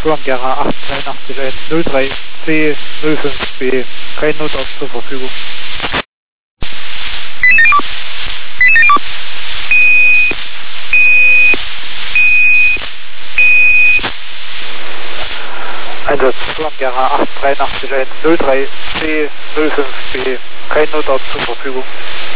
Fluangera 883-03 C05B, kein Notarzt zur Verfügung. Einsatz Fluangera 883-03 C05B, kein Notarzt zur Verfügung.